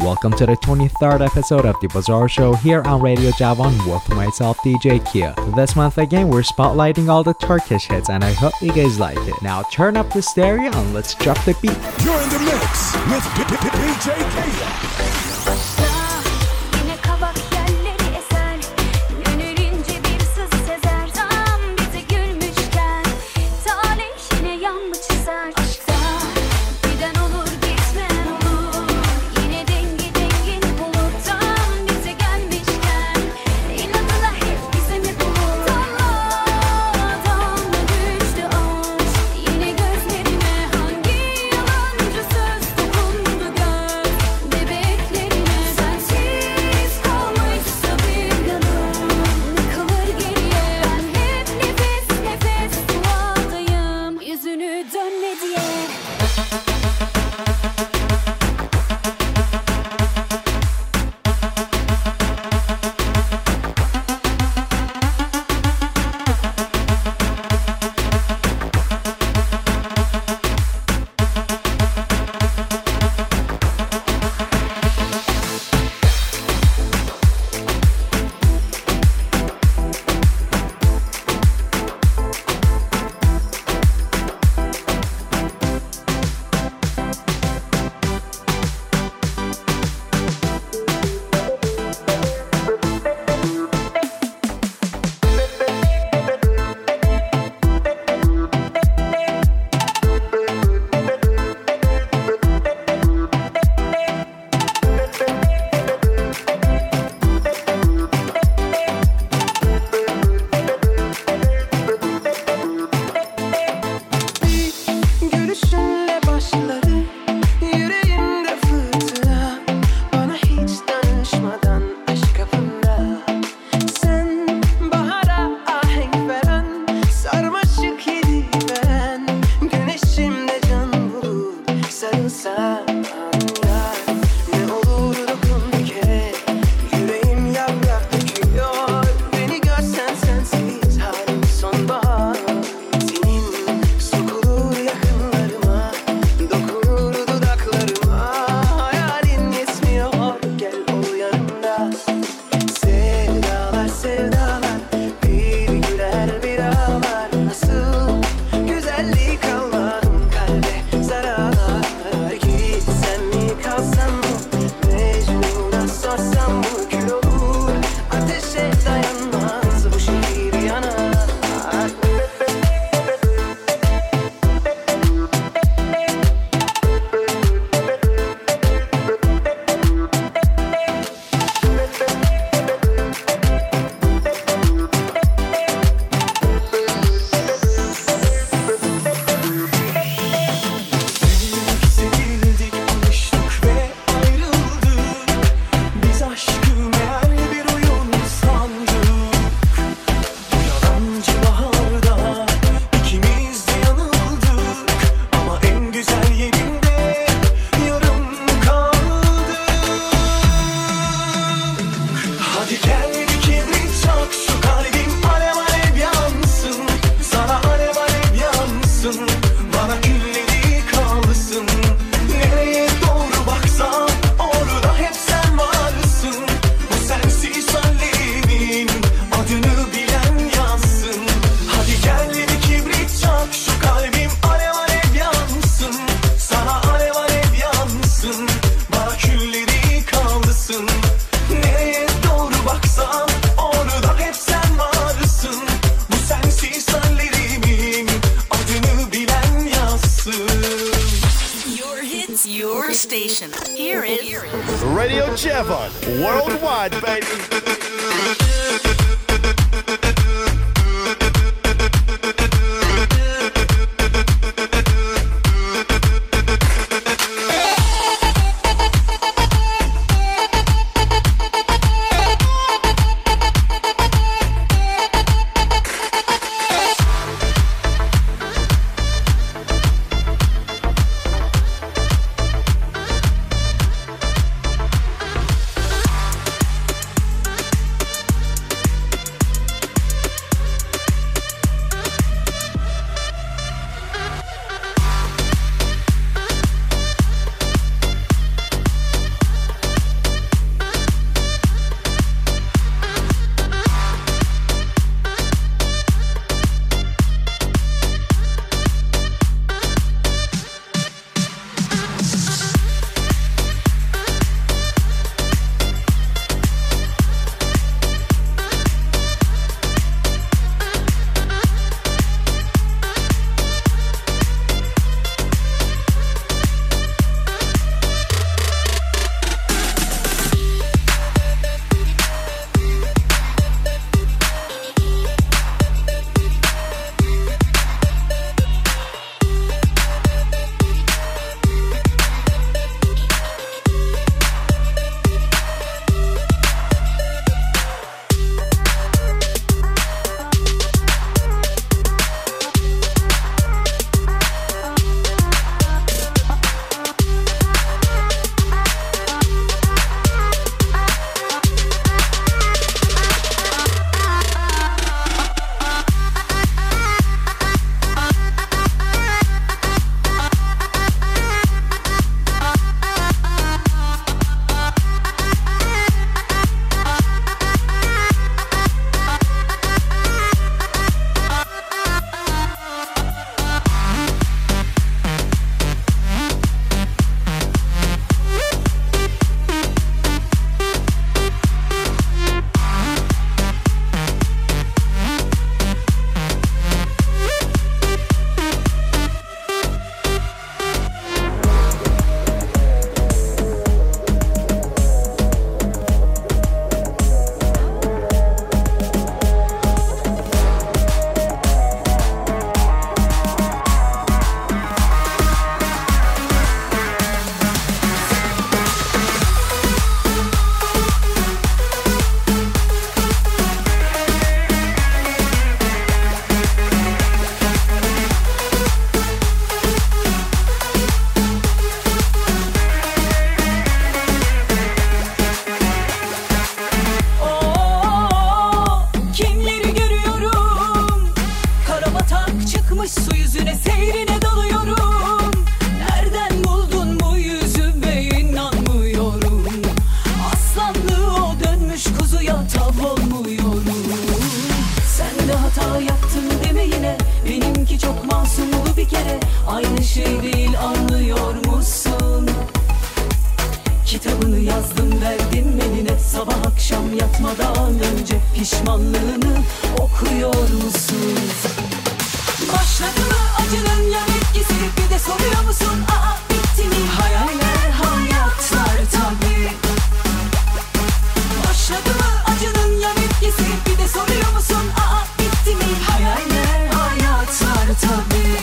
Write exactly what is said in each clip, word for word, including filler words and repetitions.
Welcome to the twenty-third episode of The Bazaar Show here on Radio Javan with myself, D J Kia. This month again, we're spotlighting all the Turkish hits and I hope you guys like it. Now turn up the stereo and let's drop the beat. You're in the mix with D J Kia. Radio Javan, worldwide, baby. yatmadan önce pişmanlığını okuyor musun? Başladı mı acının yan etkisi, bir de soruyor musun? Aa bitti mi? Hayaller hayatlar tabii. Başladı mı acının yan etkisi, bir de soruyor musun? Aa bitti mi? Hayaller hayatlar tabii.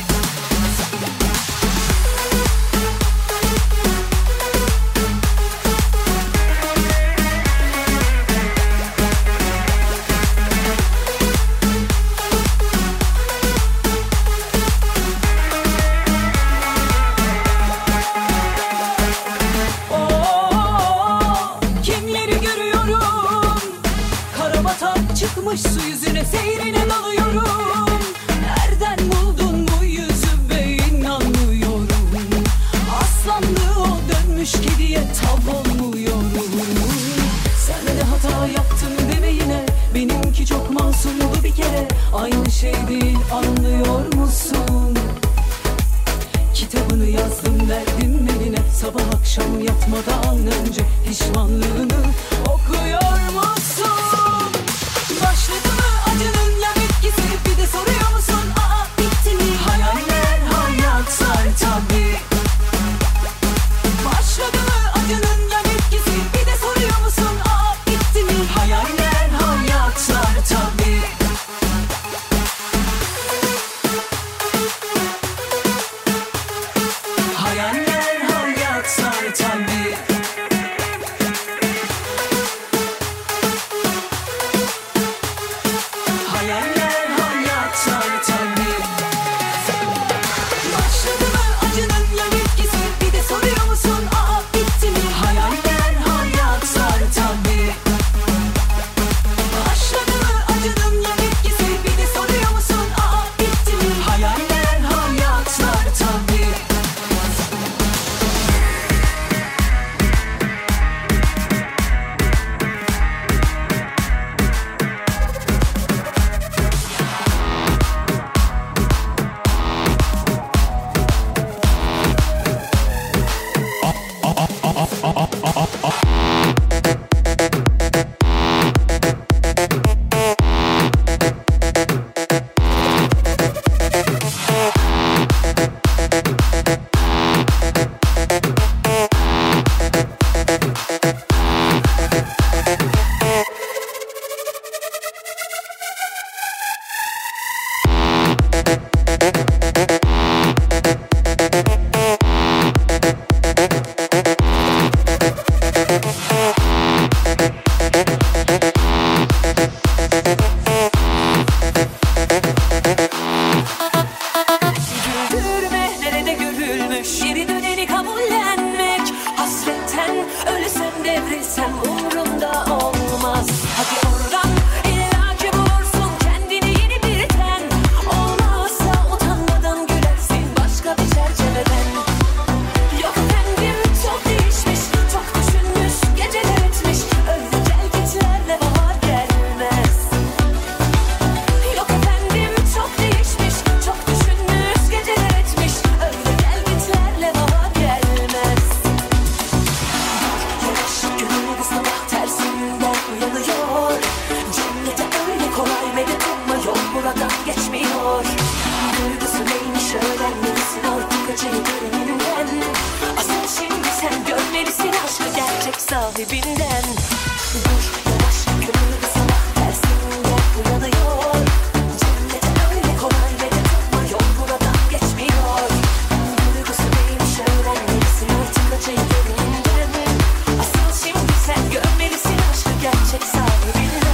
Su yüzüne seyrine dalıyorum. Nereden buldun bu yüzü be, inanmıyorum. Aslanlığı o dönmüş kediye tav olmuyorum. Sen de hata yaptın deme yine, benimki çok masumdu bir kere. Aynı şey değil, anlıyor musun? Kitabını yazdım verdim eline, sabah akşam yatmadan önce pişmanlığını okuyor musun? Başladı mı acının yan etkisi, bir de soruyor musun? Aa bitti mi? Hayaller hayatlar tabii. Başladı mı acının yan etkisi, bir de soruyor musun? Aa bitti mi? Hayaller hayatlar tabii. Hayaller hayatlar tabii. Hayaller hayatlar tabii. Başladı mı acının yan etkisi, bir de soruyor musun? Aa bitti mi? Hayaller hayatlar tabii. Başladı mı acının yan etkisi, bir de soruyor musun? Aa bitti mi? Hayaller hayatlar tabii. Güldürme nerede görülmüş, geri döneni kabullenmek. Hasretten ölsem devrilsem umurumda olmaz. Hadi oradan illaki bulursun kendini yeni bir ten. Olmazsa utanmadan gülersin başka bir çerçeveden. Yok efendim çok değişmiş, çok düşünmüş, geceler etmiş. Öyle gelgitlerle bahar gelmez. Yok efendim çok değişmiş, çok düşünmüş, geceler etmiş. Öyle gelgitlerle bahar gelmez. Yavaş gönül sabah tersinden uyanıyor. Cennete öyle kolay medet umma, yol buradan geçmiyor. Duygusu neymiş öğrenmelisin artık acıyı görünümden. Asıl şimdi sen görmelisin aşkı gerçek sahibinden. Dur yavaş gönül sabah tersinden uyanıyor. Cennete öyle kolay medet umma, yol buradan geçmiyor. Duygusu neymiş öğrenmelisin artık acıyı görünümden. Asıl şimdi sen görmelisin aşkı gerçek sahibinden.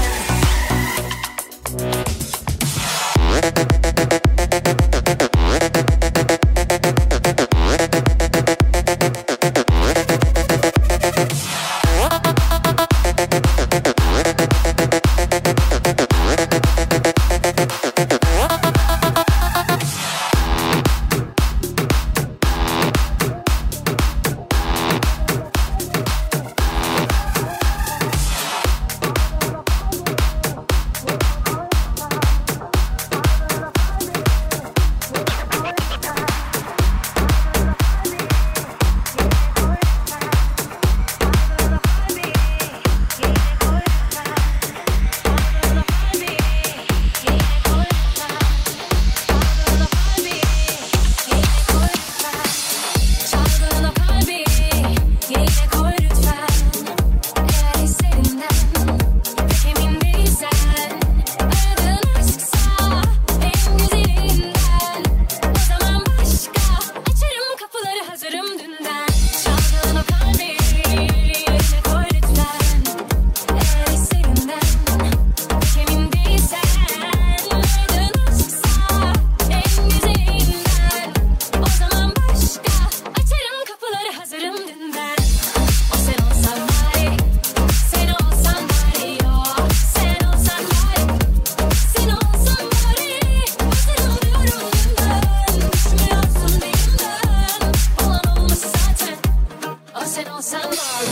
sen olsan var.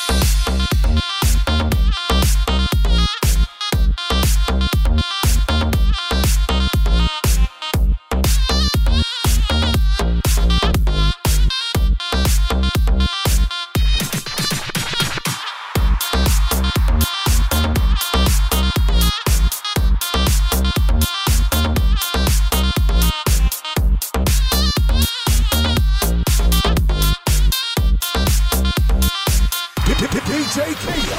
D J Kaya.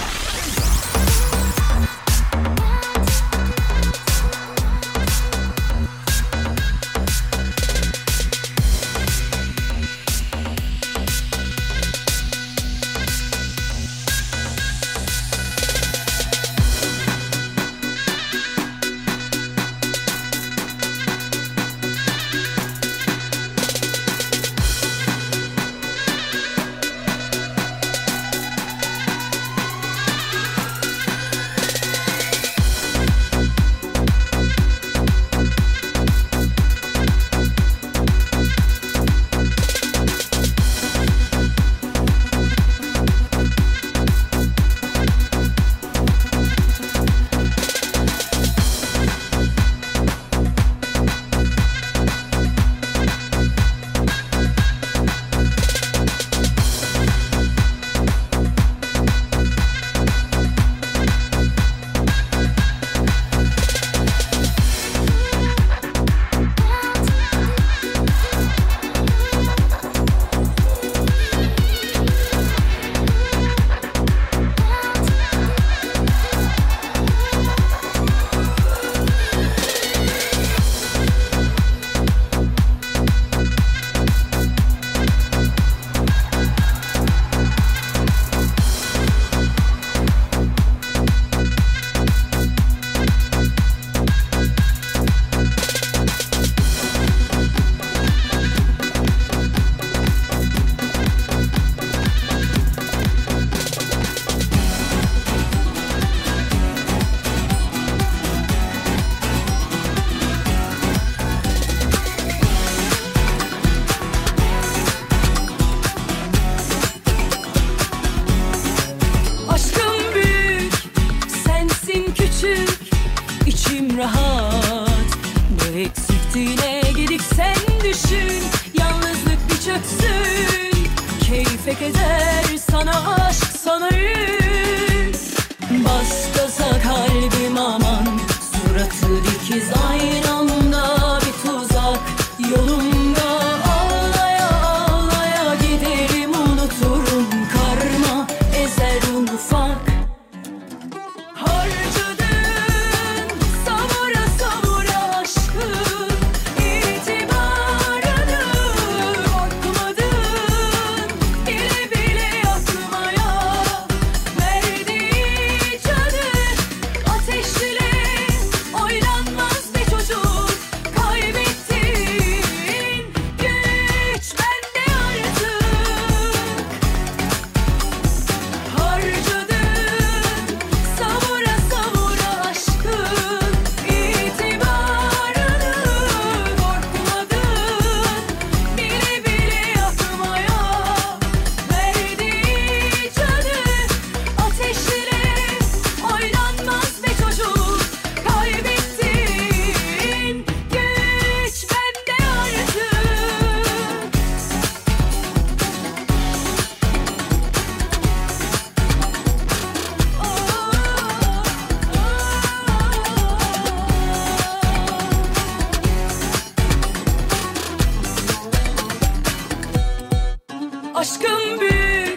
Aşkım büyük,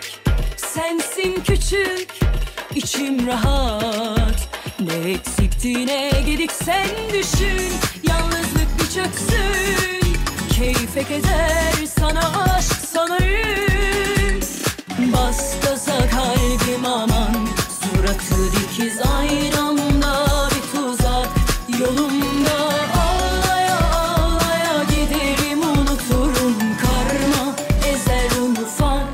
sensin küçük, içim rahat. Ne eksikti ne gedik sen düşün. Yalnızlık bir çöksün, keyfe keder, sana aşk sana yün. Bas gaza kalbim aman, suratı dikiz aynı anda bir tuzak yolumda. Ağlaya ağlaya giderim, unuturum karma ezer un ufak.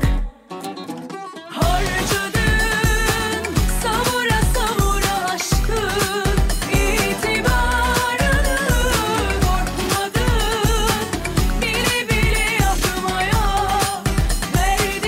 Harcadın savura savura aşkın itibarını, korkmadın bile bile yapmaya verdin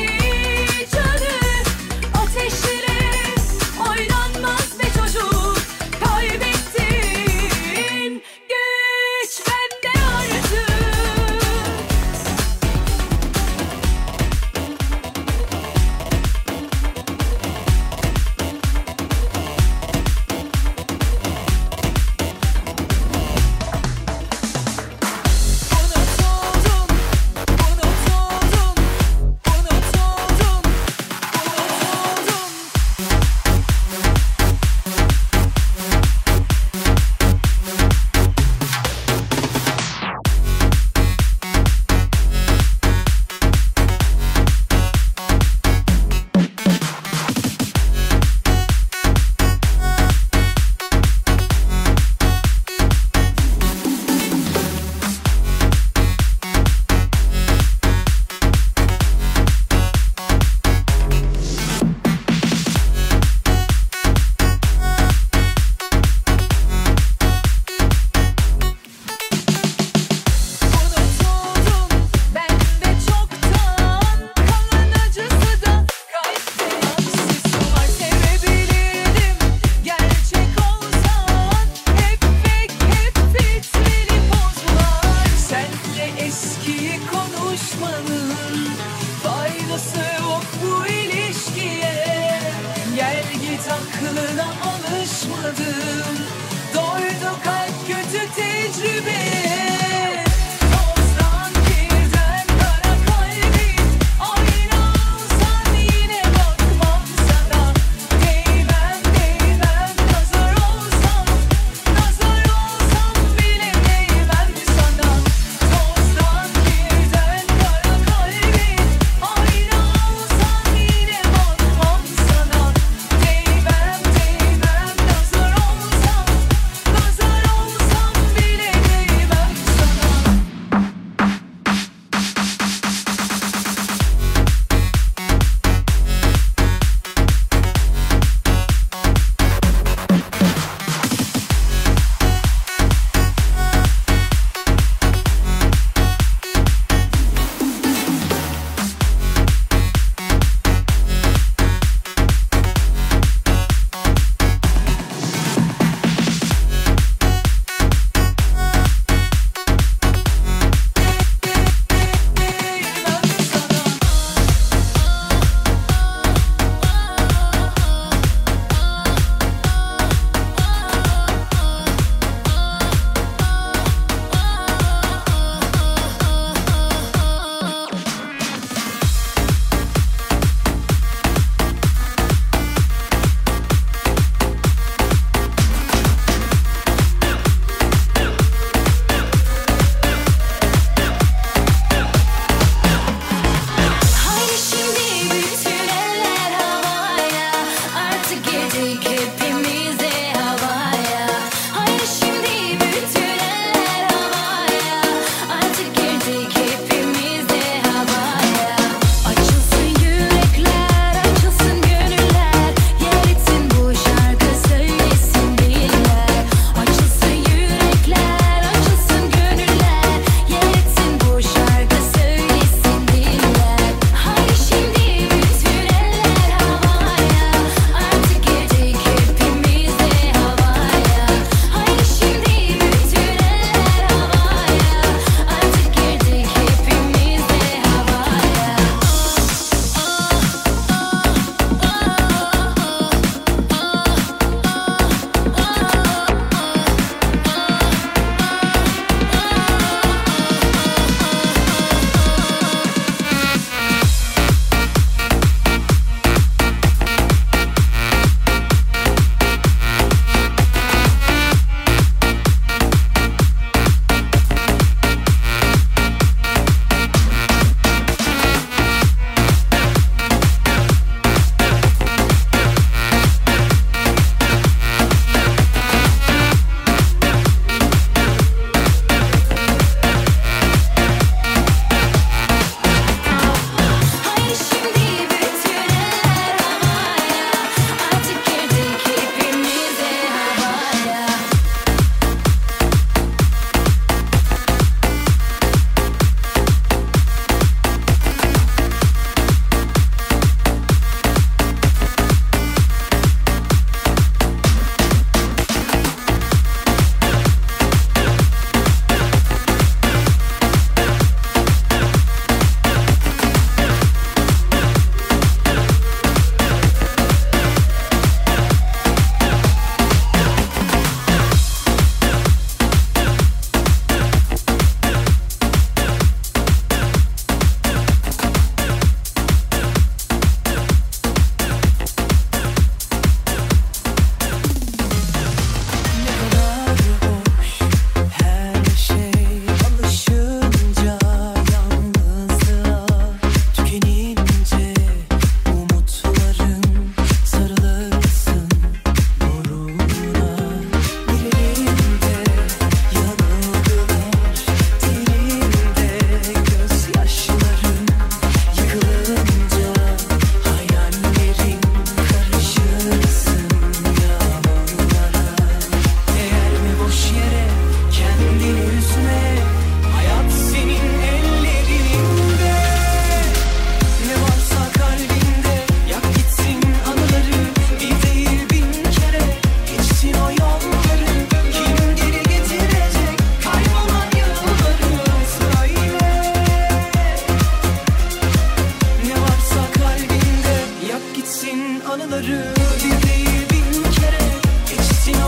yaşadım. Doydu kalp kötü tecrübeye. anıları bir değil bin kere geçsin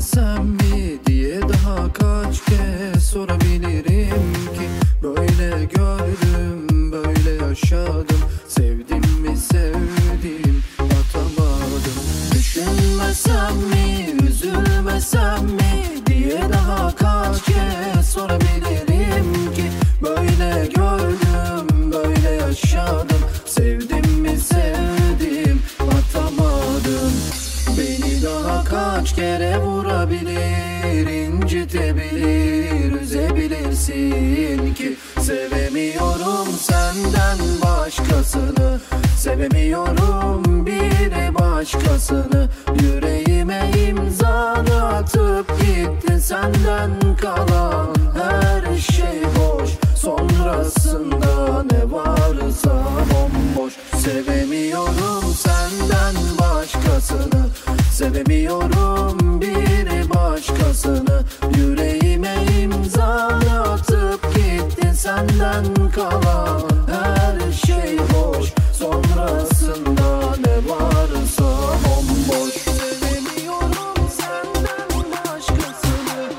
Üzülmesem mi diye daha kaç kez sorabilirim ki. Böyle gördüm, böyle yaşadım. Sevdim mi sevdim, atamadım. Düşünmesem mi, üzülmesem mi diye daha kaç kez sorabilirim ki. Böyle gördüm, böyle yaşadım. Sevdim mi sevdim, atamadım. Beni daha kaç kere vurabilir, incitebilir, üzebilirsin ki. Sevemiyorum senden başkasını, sevemiyorum bir başkasını. Yüreğime imzanı atıp gittin, senden kalan her şey boş. Sonrasında ne varsa bomboş. Sevemiyorum senden başkasını, sevemiyorum bir başkasını. Yüreğime imzanı atıp gittin, senden kalan her şey boş. Sonrasında ne varsa bomboş. Sevemiyorum senden başkasını,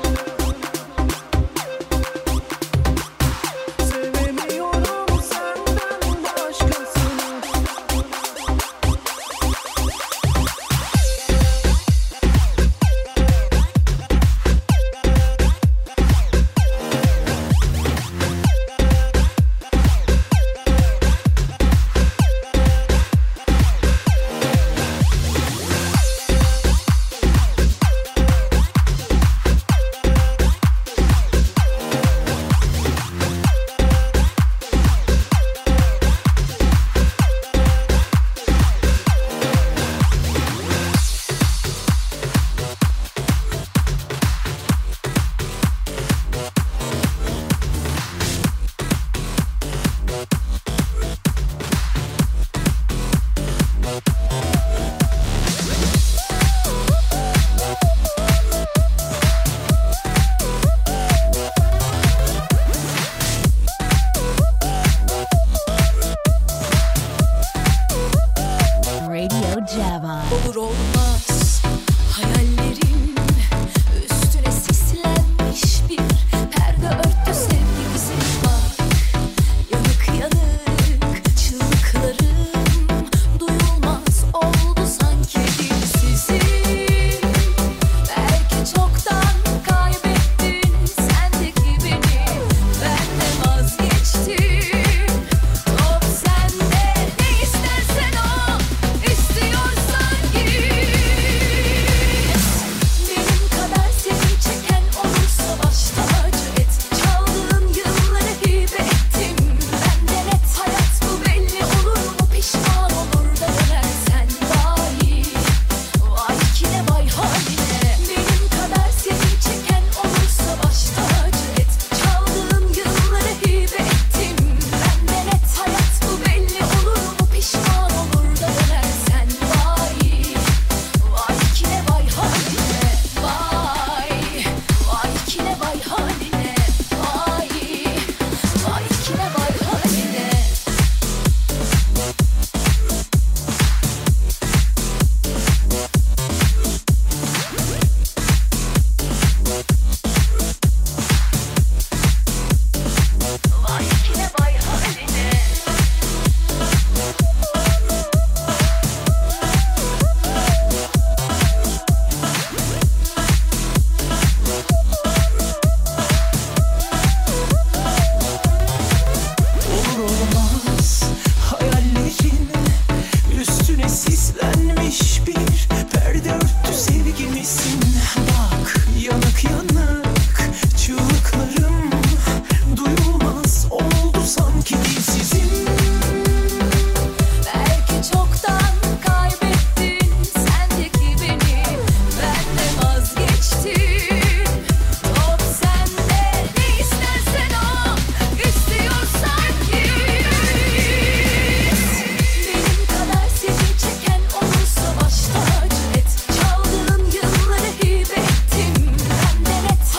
sevemiyorum senden başkasını. Radio Java. Olur olmaz hayallerim üstüne sislenmiş bir perde örttü sevgimizi. Bak yanık yanık çığlıklarım duyulmaz oldu sanki dilsizim. Belki çoktan kaybettin sendeki beni, ben de vazgeçtim. Top sende, ne istersen o, istiyorsan git. Benim kadar seni çeken olursa başta acı et. Çaldığın yılları hibe ettim, benden et. Hayat bu belli olur mu, pişman olur da dönersen dahi. Vay kine vay haline. Benim kadar seni çeken olursa başta acı et. Çaldığın yılları hibe ettim, benden et. Hayat bu belli olur mu, pişman olur da dönersen dahi. Vay kine vay haline. Vay, vay kine vay haline. Vay, vay kine vay haline. Vay kine vay haline. Olur olmaz hayallerin üstüne sislenmiş bir perde örttü sevgimizin. Bak yanık yanık çığlıklarım duyulmaz oldu sanki dilsizim. Belki çoktan kaybettin sendeki beni, ben de vazgeçtim. Top sende, ne istersen o, istiyorsan git. Benim kadar seni çeken olursa başta acı et. Çaldığın yılları hibe ettim, benden et.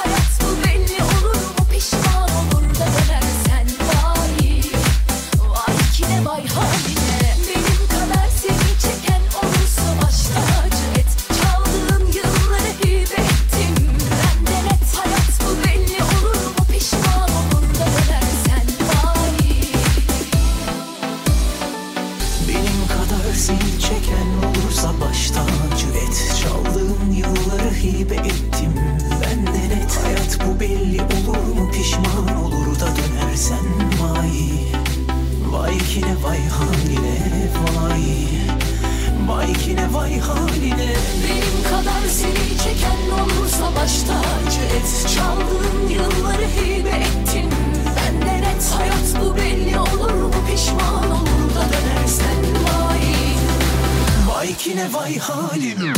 haline vay haline.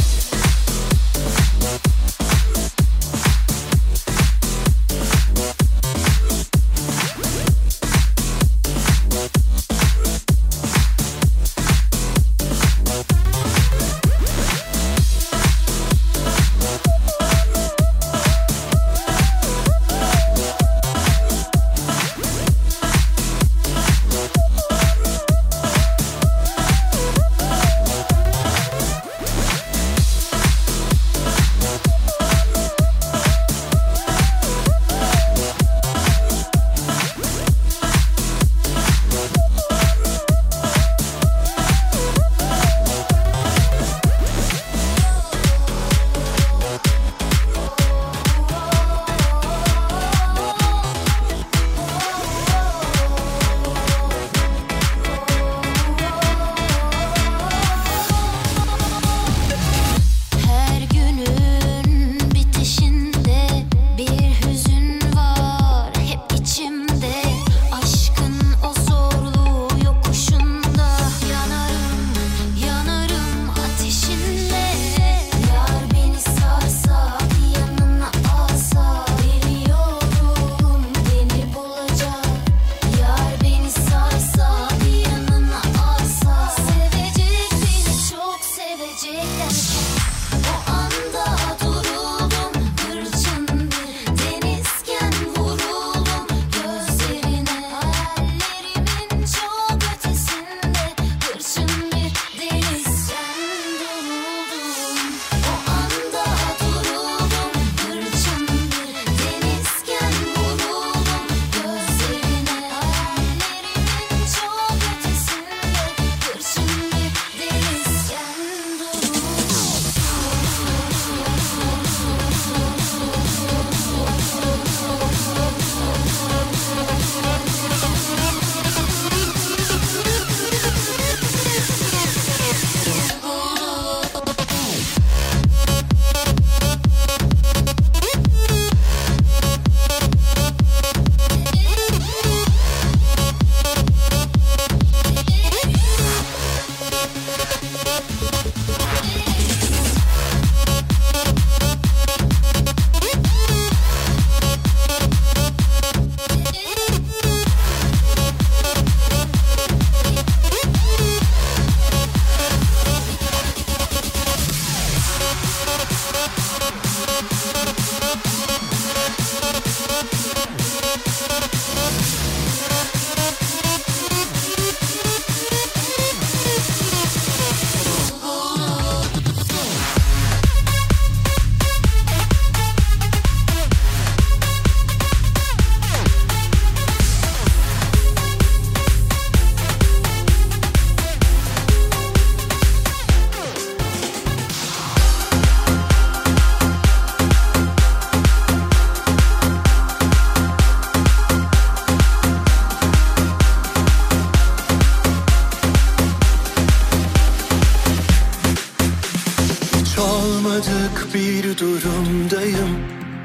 Bir durumdayım.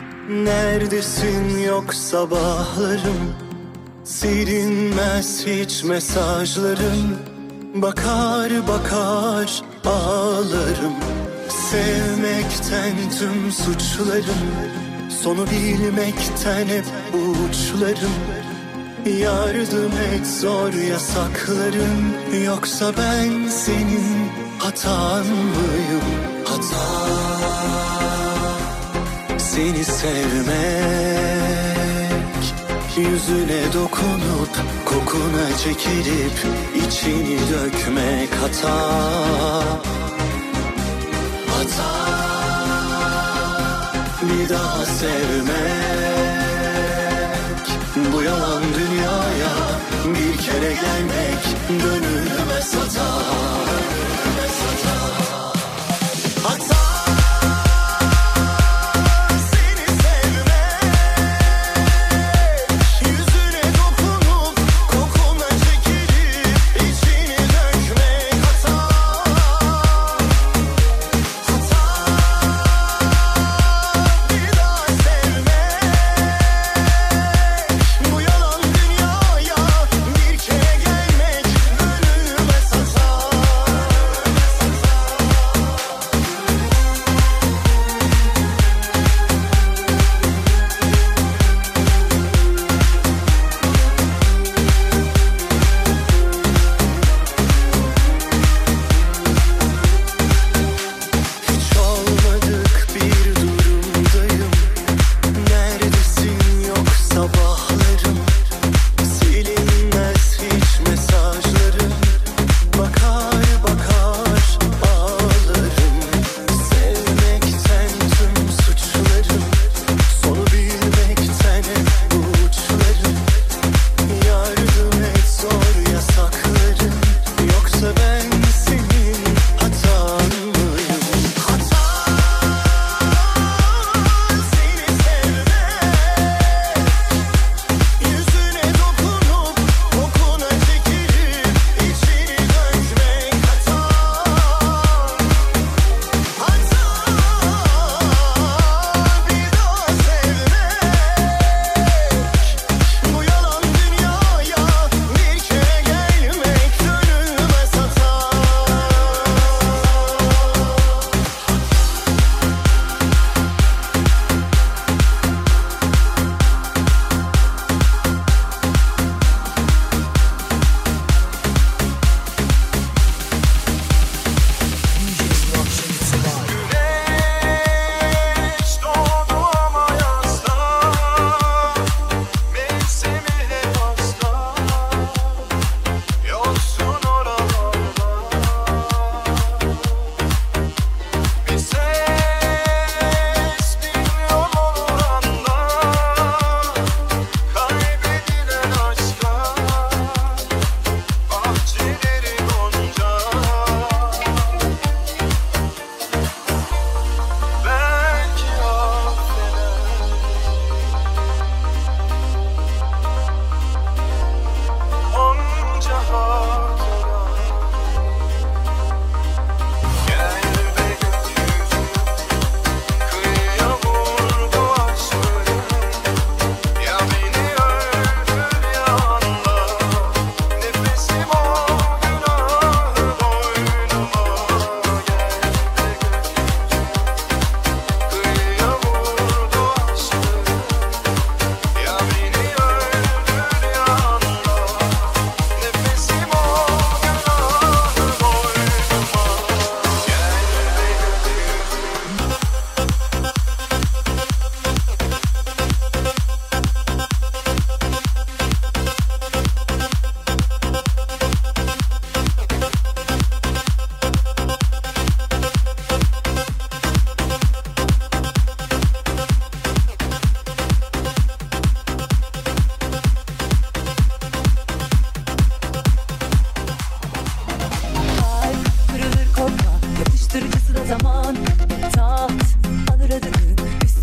Neredesin yok sabahlarım, silinmez hiç mesajlarım. Bakar bakar ağlarım. Sevmekten tüm suçlarım, sonu bilmekten hep uçlarım. Yardım et zor yasaklarım, yoksa ben senin hatan mıyım? Hata seni sevmek, yüzüne dokunup kokuna çekilip içini dökmek hata. Hata bir daha sevmek, bu yalan dünyaya bir kere gelmek dönülmez hata. Hata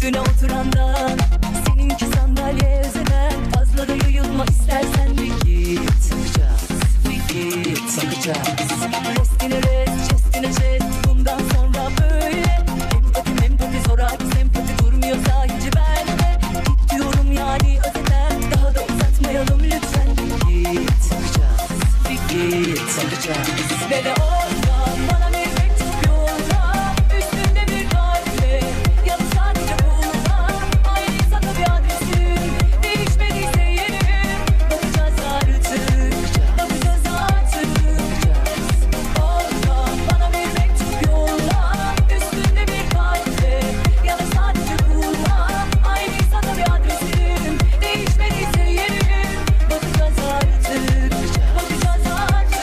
üstüne oturandan. Seninki sandalye özenen, fazla da yayılma istersen bir git. Bakacağız, bir git, bakacağız. Restine rest, chestine chest, bundan sonra böyle. Empati mempati zoraki sempati durmuyorsa hiç verme. Git diyorum yani özeten, daha da uzatmayalım lütfen. Bir git, bakacağız, bir git, bakacağız. Ve de oradan bana bir mektup yolla, üstünde bir kalple, ya da sadece uğurla. Aynıysa da bir adresin, değişmediyse yerim. Bakacağız artık, bakacağız artık. Oradan bana bir mektup yolla, üstünde bir kalple, ya da sadece uğurla. Aynıysa da bir adresin, değişmediyse yerim. Bakacağız artık, bakacağız artık.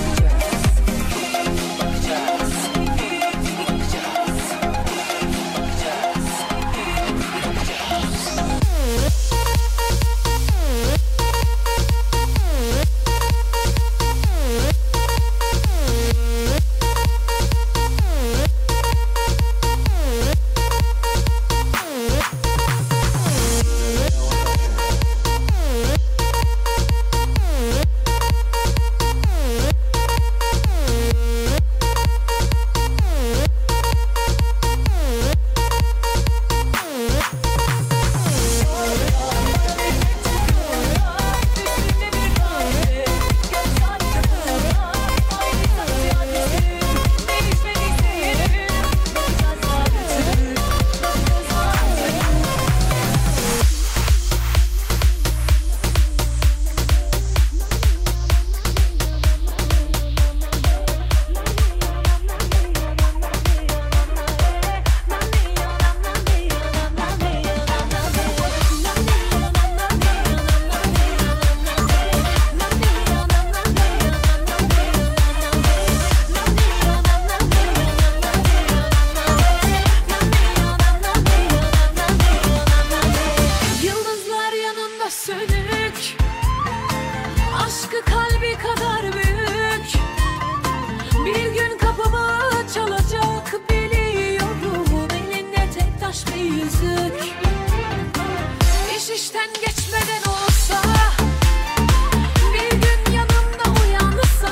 Yıldızlar yanında sönük, aşkı kalbi kadar büyük. Bir gün kapımı çalacak biliyorum, elinde tek taş bir yüzük. İş işten geçmeden olsa, bir gün yanımda uyansa,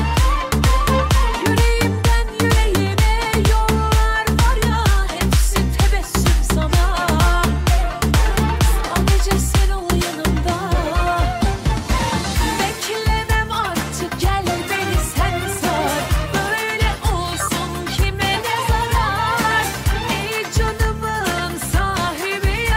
yüreğimden yüreğime yollar var ya, hepsi tebessüm sana. Sadece sen ol yanımda. Beklemem artık, gel beni sen sar. Böyle olsun kime ne zarar? Ey canımın sahibi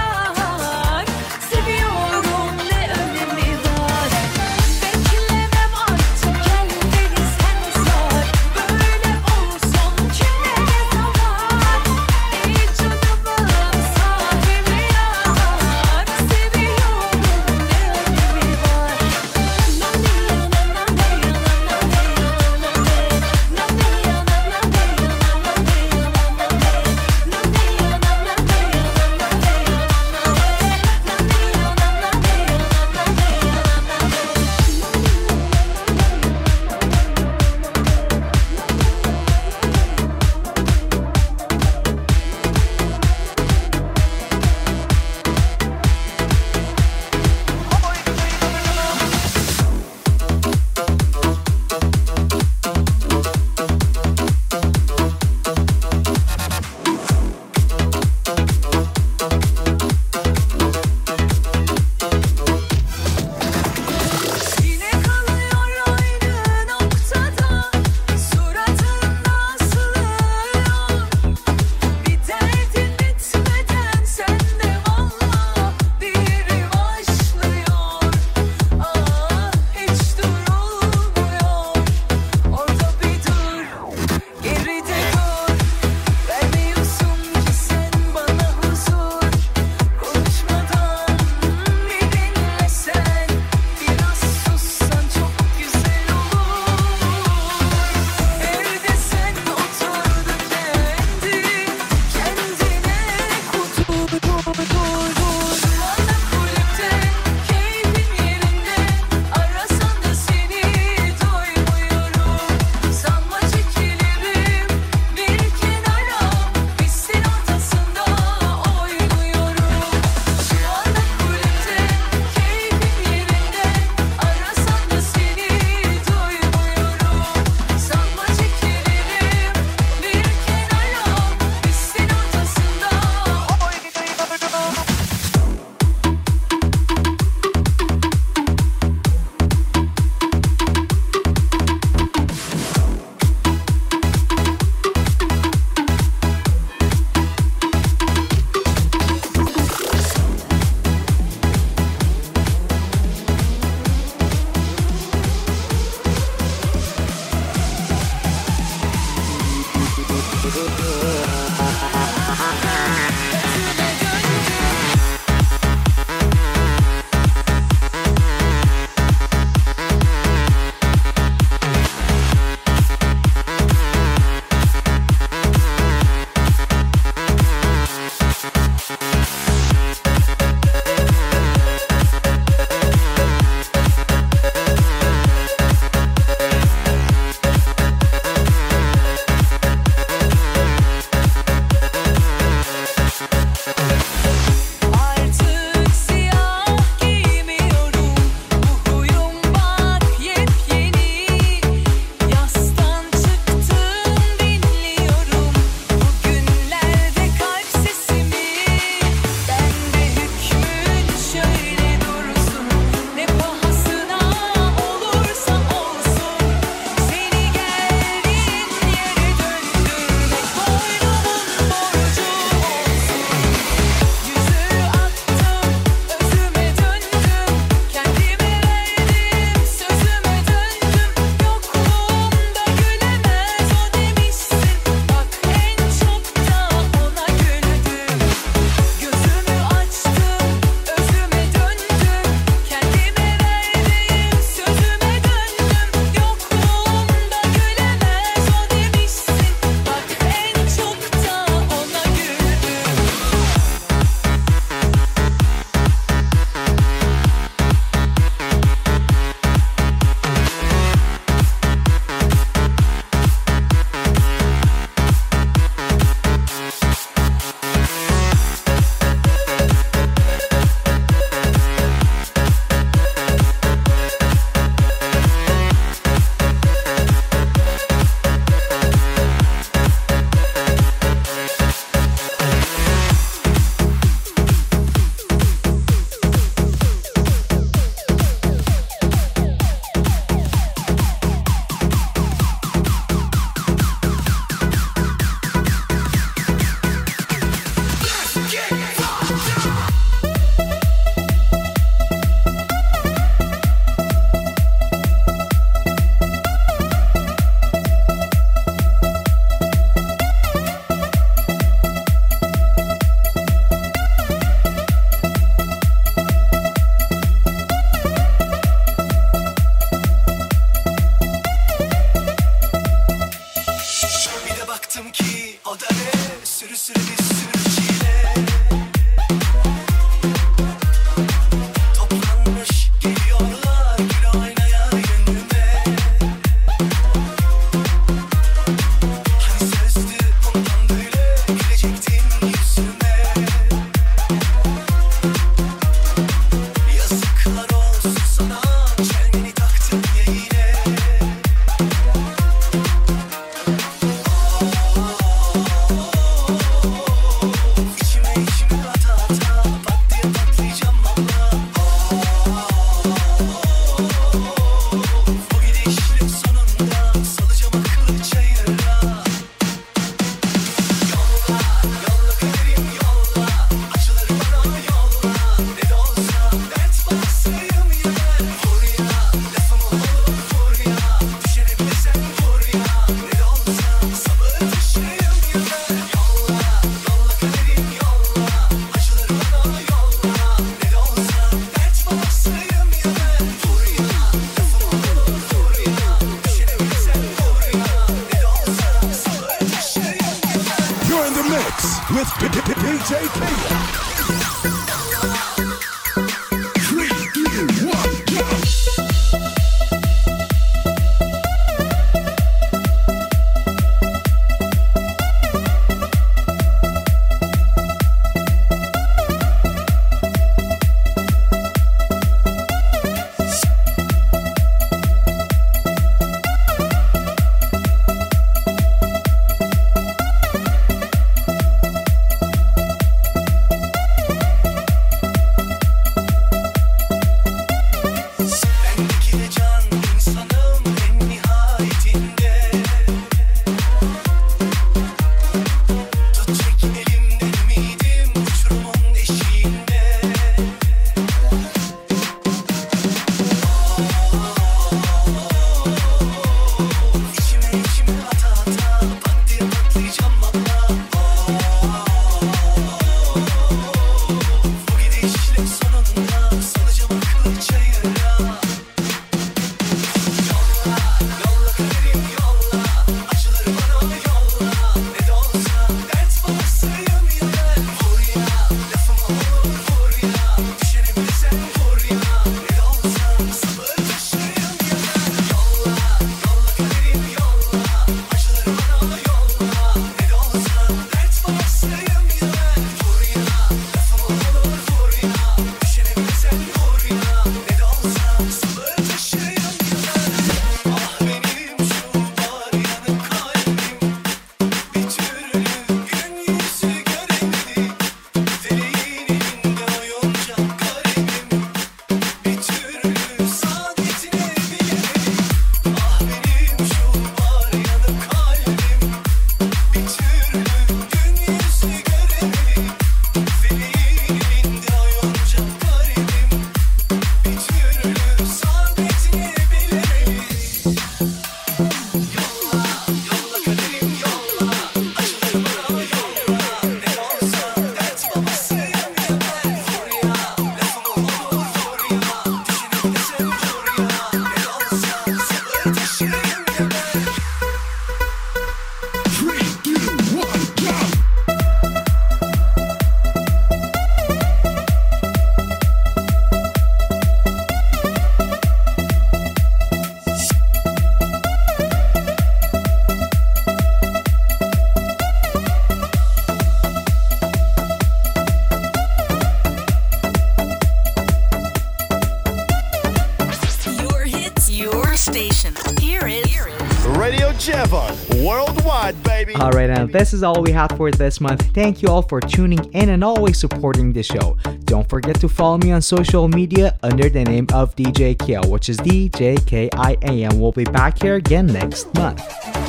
Javon Worldwide, baby. Alright, and this is all we have for this month. Thank you all for tuning in and always supporting the show. Don't forget to follow me on social media under the name of D J Kia, which is D J K I A, and we'll be back here again next month.